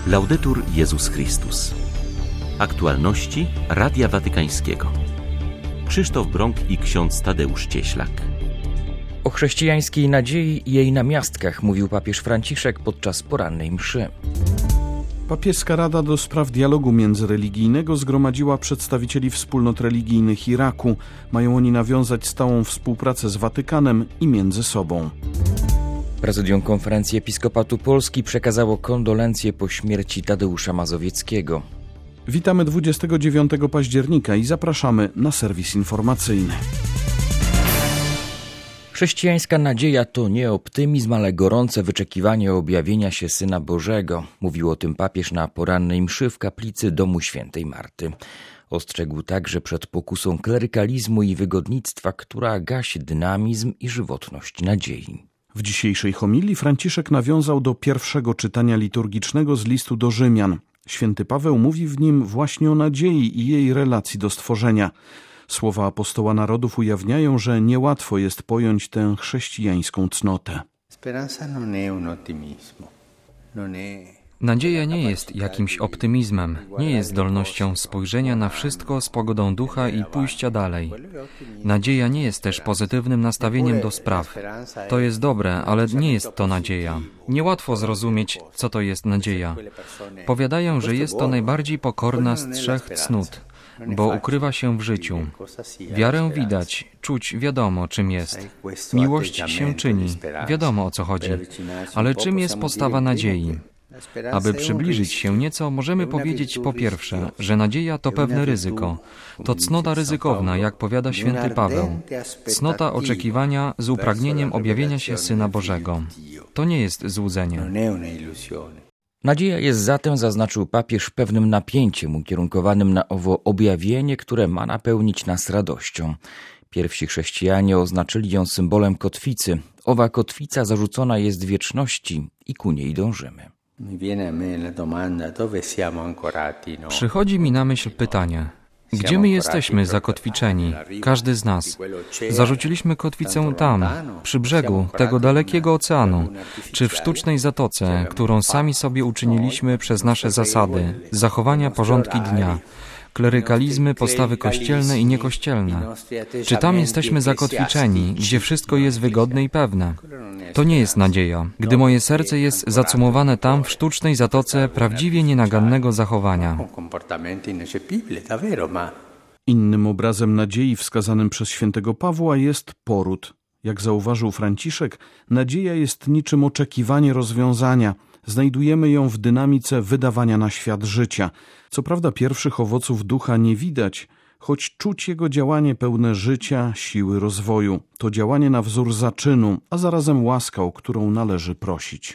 Laudetur Jezus Chrystus. Aktualności Radia Watykańskiego. Krzysztof Brąk i ksiądz Tadeusz Cieślak. O chrześcijańskiej nadziei i jej namiastkach mówił papież Franciszek podczas porannej mszy. Papieska Rada do Spraw Dialogu Międzyreligijnego zgromadziła przedstawicieli wspólnot religijnych Iraku. Mają oni nawiązać stałą współpracę z Watykanem i między sobą. Prezydium Konferencji Episkopatu Polski przekazało kondolencje po śmierci Tadeusza Mazowieckiego. Witamy 29 października i zapraszamy na serwis informacyjny. Chrześcijańska nadzieja to nie optymizm, ale gorące wyczekiwanie objawienia się Syna Bożego. Mówił o tym papież na porannej mszy w kaplicy Domu Świętej Marty. Ostrzegł także przed pokusą klerykalizmu i wygodnictwa, która gasi dynamizm i żywotność nadziei. W dzisiejszej homilii Franciszek nawiązał do pierwszego czytania liturgicznego z listu do Rzymian. Święty Paweł mówi w nim właśnie o nadziei i jej relacji do stworzenia. Słowa apostoła narodów ujawniają, że niełatwo jest pojąć tę chrześcijańską cnotę. Nadzieja nie jest jakimś optymizmem, nie jest zdolnością spojrzenia na wszystko z pogodą ducha i pójścia dalej. Nadzieja nie jest też pozytywnym nastawieniem do spraw. To jest dobre, ale nie jest to nadzieja. Niełatwo zrozumieć, co to jest nadzieja. Powiadają, że jest to najbardziej pokorna z trzech cnót, bo ukrywa się w życiu. Wiarę widać, czuć wiadomo, czym jest. Miłość się czyni, wiadomo, o co chodzi. Ale czym jest postawa nadziei? Aby przybliżyć się nieco, możemy powiedzieć po pierwsze, że nadzieja to pewne ryzyko. To cnota ryzykowna, jak powiada święty Paweł. Cnota oczekiwania z upragnieniem objawienia się Syna Bożego. To nie jest złudzenie. Nadzieja jest zatem, zaznaczył papież, pewnym napięciem ukierunkowanym na owo objawienie, które ma napełnić nas radością. Pierwsi chrześcijanie oznaczyli ją symbolem kotwicy. Owa kotwica zarzucona jest wieczności i ku niej dążymy. Przychodzi mi na myśl pytanie. Gdzie my jesteśmy zakotwiczeni? Każdy z nas. Zarzuciliśmy kotwicę tam, przy brzegu tego dalekiego oceanu, czy w sztucznej zatoce, którą sami sobie uczyniliśmy przez nasze zasady, zachowania porządki dnia, klerykalizmy, postawy kościelne i niekościelne. Czy tam jesteśmy zakotwiczeni, gdzie wszystko jest wygodne i pewne? To nie jest nadzieja, gdy moje serce jest zacumowane tam w sztucznej zatoce prawdziwie nienagannego zachowania. Innym obrazem nadziei wskazanym przez świętego Pawła jest poród. Jak zauważył Franciszek, nadzieja jest niczym oczekiwanie rozwiązania. Znajdujemy ją w dynamice wydawania na świat życia. Co prawda pierwszych owoców ducha nie widać, choć czuć jego działanie pełne życia, siły rozwoju. To działanie na wzór zaczynu, a zarazem łaska, o którą należy prosić.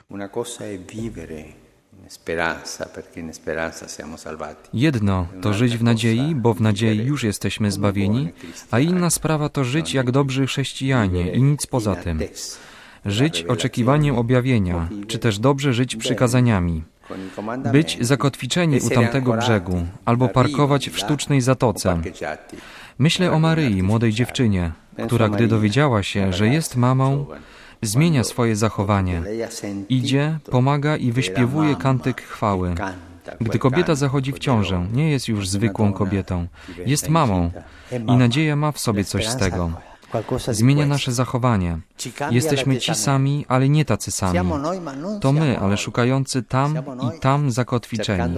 Jedno to żyć w nadziei, bo w nadziei już jesteśmy zbawieni, a inna sprawa to żyć jak dobrzy chrześcijanie i nic poza tym. Żyć oczekiwaniem objawienia, czy też dobrze żyć przykazaniami. Być zakotwiczeni u tamtego brzegu, albo parkować w sztucznej zatoce. Myślę o Maryi, młodej dziewczynie, która gdy dowiedziała się, że jest mamą, zmienia swoje zachowanie. Idzie, pomaga i wyśpiewuje kantyk chwały. Gdy kobieta zachodzi w ciążę, nie jest już zwykłą kobietą. Jest mamą i nadzieja ma w sobie coś z tego. Zmienia nasze zachowanie. Jesteśmy ci sami, ale nie tacy sami. To my, ale szukający tam i tam zakotwiczeni.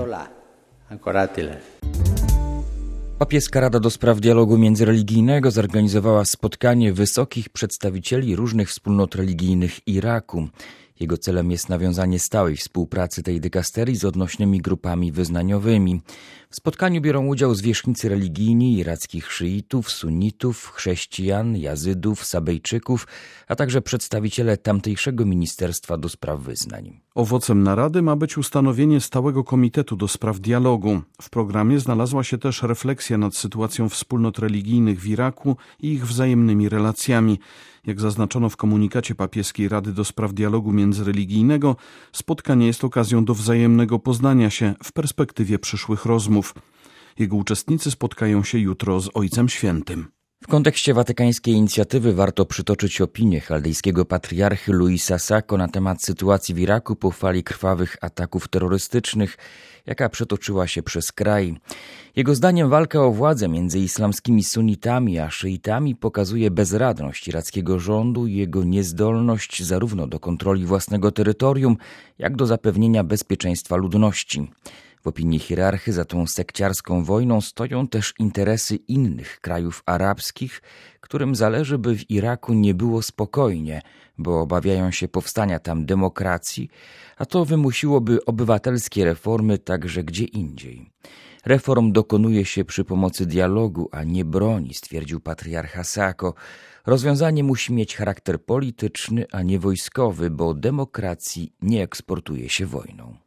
Papieska Rada do Spraw Dialogu Międzyreligijnego zorganizowała spotkanie wysokich przedstawicieli różnych wspólnot religijnych Iraku. Jego celem jest nawiązanie stałej współpracy tej dykasterii z odnośnymi grupami wyznaniowymi. W spotkaniu biorą udział zwierzchnicy religijni irackich szyitów, sunnitów, chrześcijan, jazydów, sabejczyków, a także przedstawiciele tamtejszego Ministerstwa do Spraw Wyznań. Owocem narady ma być ustanowienie stałego komitetu do spraw dialogu. W programie znalazła się też refleksja nad sytuacją wspólnot religijnych w Iraku i ich wzajemnymi relacjami. Jak zaznaczono w komunikacie Papieskiej Rady do Spraw Dialogu Międzyreligijnego, spotkanie jest okazją do wzajemnego poznania się w perspektywie przyszłych rozmów. Jego uczestnicy spotkają się jutro z Ojcem Świętym. W W kontekście watykańskiej inicjatywy warto przytoczyć opinię chaldejskiego patriarchy Luisa Sacco na temat sytuacji w Iraku po fali krwawych ataków terrorystycznych, jaka przetoczyła się przez kraj. Jego zdaniem walka o władzę między islamskimi sunnitami a szyitami pokazuje bezradność irackiego rządu i jego niezdolność zarówno do kontroli własnego terytorium, jak do zapewnienia bezpieczeństwa ludności. W opinii hierarchy za tą sekciarską wojną stoją też interesy innych krajów arabskich, którym zależy, by w Iraku nie było spokojnie, bo obawiają się powstania tam demokracji, a to wymusiłoby obywatelskie reformy także gdzie indziej. Reform dokonuje się przy pomocy dialogu, a nie broni, stwierdził patriarcha Sacco. Rozwiązanie musi mieć charakter polityczny, a nie wojskowy, bo demokracji nie eksportuje się wojną.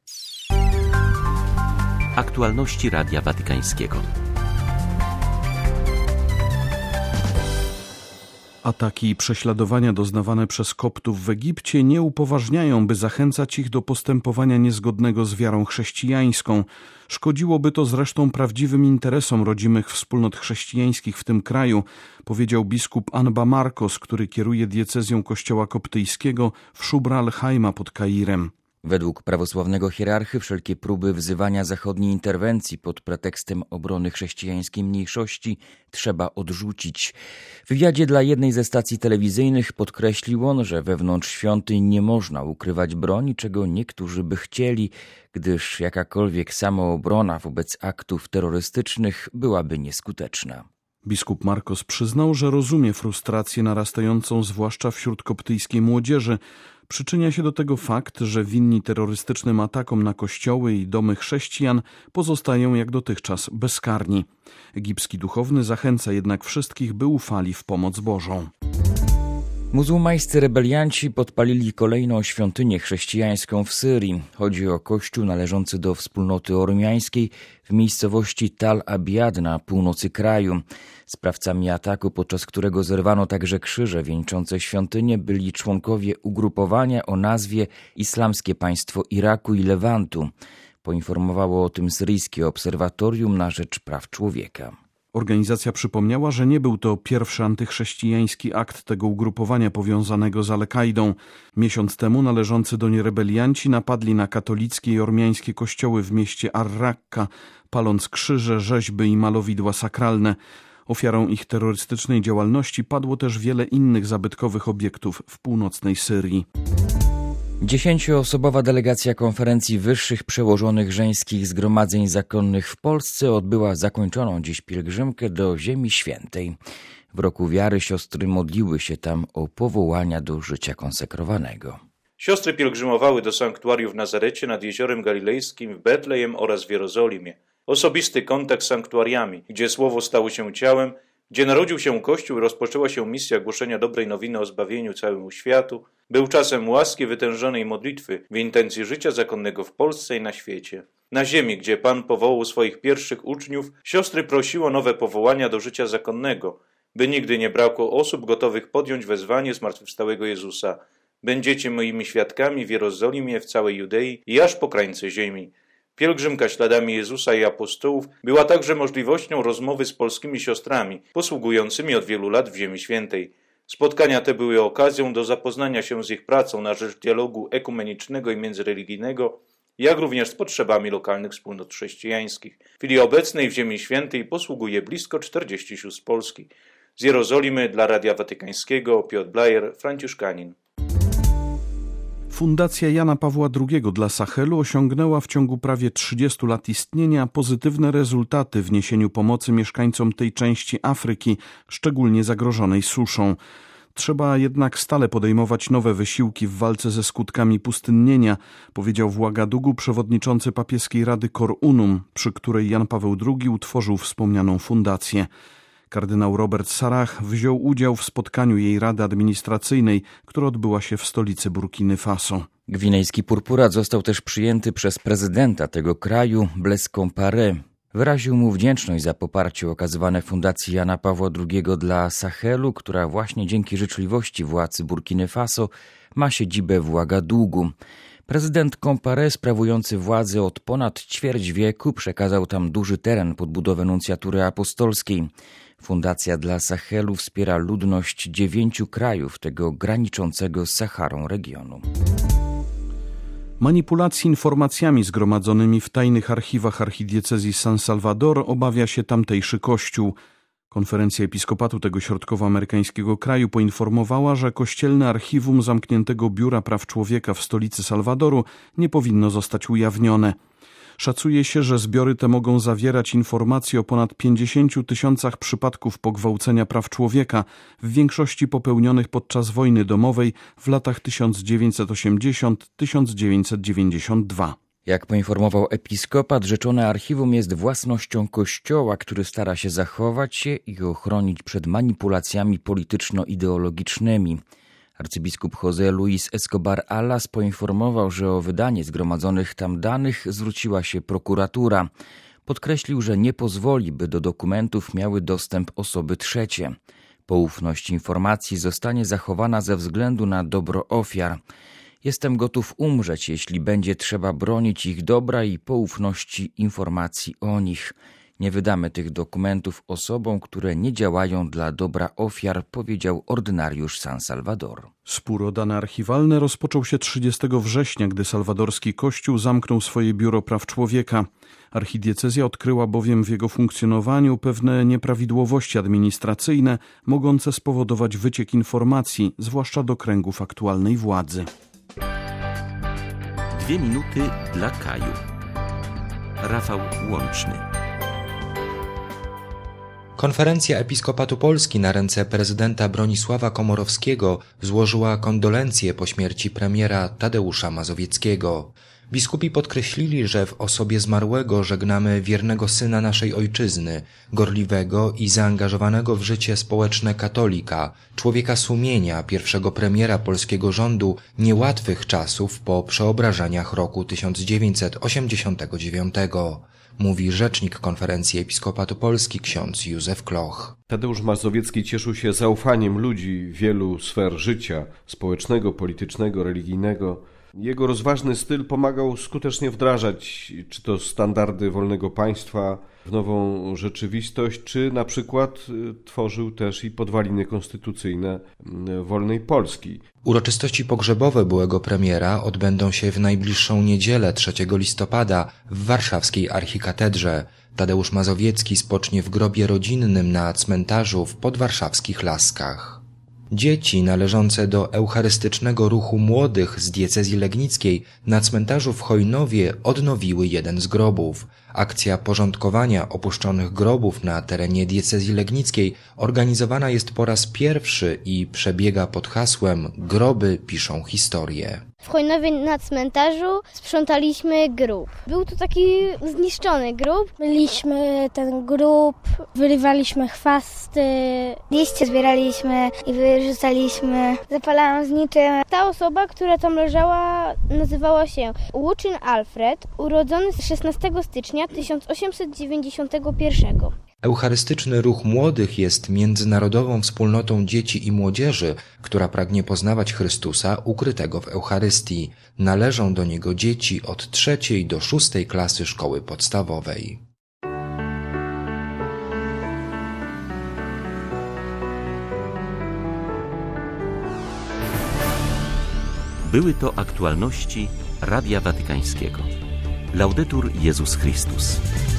Aktualności Radia Watykańskiego. Ataki i prześladowania doznawane przez Koptów w Egipcie nie upoważniają, by zachęcać ich do postępowania niezgodnego z wiarą chrześcijańską. Szkodziłoby to zresztą prawdziwym interesom rodzimych wspólnot chrześcijańskich w tym kraju, powiedział biskup Anba Marcos, który kieruje diecezją kościoła koptyjskiego w Szubra al-Haima pod Kairem. Według prawosławnego hierarchy wszelkie próby wzywania zachodniej interwencji pod pretekstem obrony chrześcijańskiej mniejszości trzeba odrzucić. W wywiadzie dla jednej ze stacji telewizyjnych podkreślił on, że wewnątrz świątyń nie można ukrywać broni, czego niektórzy by chcieli, gdyż jakakolwiek samoobrona wobec aktów terrorystycznych byłaby nieskuteczna. Biskup Marcos przyznał, że rozumie frustrację narastającą zwłaszcza wśród koptyjskiej młodzieży. Przyczynia się do tego fakt, że winni terrorystycznym atakom na kościoły i domy chrześcijan pozostają jak dotychczas bezkarni. Egipski duchowny zachęca jednak wszystkich, by ufali w pomoc Bożą. Muzułmańscy rebelianci podpalili kolejną świątynię chrześcijańską w Syrii. Chodzi o kościół należący do wspólnoty ormiańskiej w miejscowości Tal Abiad na północy kraju. Sprawcami ataku, podczas którego zerwano także krzyże wieńczące świątynię, byli członkowie ugrupowania o nazwie Islamskie Państwo Iraku i Lewantu. Poinformowało o tym syryjskie Obserwatorium na Rzecz Praw Człowieka. Organizacja przypomniała, że nie był to pierwszy antychrześcijański akt tego ugrupowania powiązanego z Al-Kaidą. Miesiąc temu należący do niej rebelianci napadli na katolickie i ormiańskie kościoły w mieście Ar-Rakka, paląc krzyże, rzeźby i malowidła sakralne. Ofiarą ich terrorystycznej działalności padło też wiele innych zabytkowych obiektów w północnej Syrii. 10-osobowa delegacja konferencji wyższych przełożonych żeńskich zgromadzeń zakonnych w Polsce odbyła zakończoną dziś pielgrzymkę do Ziemi Świętej. W roku wiary siostry modliły się tam o powołania do życia konsekrowanego. Siostry pielgrzymowały do sanktuarium w Nazarecie nad Jeziorem Galilejskim, w Betlejem oraz w Jerozolimie. Osobisty kontakt z sanktuariami, gdzie Słowo stało się ciałem, gdzie narodził się Kościół i rozpoczęła się misja głoszenia dobrej nowiny o zbawieniu całemu światu, był czasem łaski wytężonej modlitwy w intencji życia zakonnego w Polsce i na świecie. Na ziemi, gdzie Pan powołał swoich pierwszych uczniów, siostry prosiły o nowe powołania do życia zakonnego, by nigdy nie brakło osób gotowych podjąć wezwanie zmartwychwstałego Jezusa. Będziecie moimi świadkami w Jerozolimie, w całej Judei i aż po krańce ziemi. Pielgrzymka śladami Jezusa i apostołów była także możliwością rozmowy z polskimi siostrami, posługującymi od wielu lat w Ziemi Świętej. Spotkania te były okazją do zapoznania się z ich pracą na rzecz dialogu ekumenicznego i międzyreligijnego, jak również z potrzebami lokalnych wspólnot chrześcijańskich. W chwili obecnej w Ziemi Świętej posługuje blisko 40 sióstr z Polski. Z Jerozolimy dla Radia Watykańskiego Piotr Blajer, franciszkanin. Fundacja Jana Pawła II dla Sahelu osiągnęła w ciągu prawie 30 lat istnienia pozytywne rezultaty w niesieniu pomocy mieszkańcom tej części Afryki, szczególnie zagrożonej suszą. Trzeba jednak stale podejmować nowe wysiłki w walce ze skutkami pustynnienia, powiedział w Ouagadougou przewodniczący papieskiej Rady Cor Unum, przy której Jan Paweł II utworzył wspomnianą fundację. Kardynał Robert Sarah wziął udział w spotkaniu jej Rady Administracyjnej, która odbyła się w stolicy Burkiny Faso. Gwinejski purpurat został też przyjęty przez prezydenta tego kraju, Blaise Compaoré. Wyraził mu wdzięczność za poparcie okazywane Fundacji Jana Pawła II dla Sahelu, która właśnie dzięki życzliwości władcy Burkiny Faso ma siedzibę w Ouagadougou. Prezydent Compaoré, sprawujący władzę od ponad ćwierć wieku, przekazał tam duży teren pod budowę nuncjatury apostolskiej. Fundacja dla Sahelu wspiera ludność 9 krajów tego graniczącego z Saharą regionu. Manipulacji informacjami zgromadzonymi w tajnych archiwach archidiecezji San Salvador obawia się tamtejszy kościół. Konferencja Episkopatu tego środkowoamerykańskiego kraju poinformowała, że kościelne archiwum zamkniętego Biura Praw Człowieka w stolicy Salwadoru nie powinno zostać ujawnione. Szacuje się, że zbiory te mogą zawierać informacje o ponad 50 000 przypadków pogwałcenia praw człowieka, w większości popełnionych podczas wojny domowej w latach 1990-1992. Jak poinformował episkopat, rzeczone archiwum jest własnością Kościoła, który stara się zachować je i ochronić przed manipulacjami polityczno-ideologicznymi. Arcybiskup José Luis Escobar Alas poinformował, że o wydanie zgromadzonych tam danych zwróciła się prokuratura. Podkreślił, że nie pozwoli, by do dokumentów miały dostęp osoby trzecie. Poufność informacji zostanie zachowana ze względu na dobro ofiar. Jestem gotów umrzeć, jeśli będzie trzeba bronić ich dobra i poufności informacji o nich. Nie wydamy tych dokumentów osobom, które nie działają dla dobra ofiar, powiedział ordynariusz San Salvador. Spór o dane archiwalne rozpoczął się 30 września, gdy salwadorski kościół zamknął swoje biuro praw człowieka. Archidiecezja odkryła bowiem w jego funkcjonowaniu pewne nieprawidłowości administracyjne, mogące spowodować wyciek informacji, zwłaszcza do kręgów aktualnej władzy. 2 minuty dla Kaju. Rafał Łączny. Konferencja Episkopatu Polski na ręce prezydenta Bronisława Komorowskiego złożyła kondolencje po śmierci premiera Tadeusza Mazowieckiego. Biskupi podkreślili, że w osobie zmarłego żegnamy wiernego syna naszej ojczyzny, gorliwego i zaangażowanego w życie społeczne katolika, człowieka sumienia, pierwszego premiera polskiego rządu niełatwych czasów po przeobrażeniach roku 1989. Mówi rzecznik Konferencji Episkopatu Polski ksiądz Józef Kloch. Tadeusz Mazowiecki cieszył się zaufaniem ludzi wielu sfer życia społecznego, politycznego, religijnego. Jego rozważny styl pomagał skutecznie wdrażać czy to standardy wolnego państwa w nową rzeczywistość, czy na przykład tworzył też i podwaliny konstytucyjne wolnej Polski. Uroczystości pogrzebowe byłego premiera odbędą się w najbliższą niedzielę 3 listopada w warszawskiej archikatedrze. Tadeusz Mazowiecki spocznie w grobie rodzinnym na cmentarzu w podwarszawskich Laskach. Dzieci należące do eucharystycznego ruchu młodych z diecezji legnickiej na cmentarzu w Chojnowie odnowiły jeden z grobów. Akcja porządkowania opuszczonych grobów na terenie diecezji legnickiej organizowana jest po raz pierwszy i przebiega pod hasłem Groby piszą historię. W Chojnowie na cmentarzu sprzątaliśmy grób. Był to taki zniszczony grób. Myliśmy ten grób, wyrywaliśmy chwasty, liście zbieraliśmy i wyrzucaliśmy. Zapalałam znicze. Ta osoba, która tam leżała, nazywała się Łuczyn Alfred, urodzony 16 stycznia 1891. Eucharystyczny Ruch Młodych jest międzynarodową wspólnotą dzieci i młodzieży, która pragnie poznawać Chrystusa ukrytego w Eucharystii. Należą do niego dzieci od 3. do 6. klasy szkoły podstawowej. Były to aktualności Radia Watykańskiego. Laudetur Jezus Chrystus.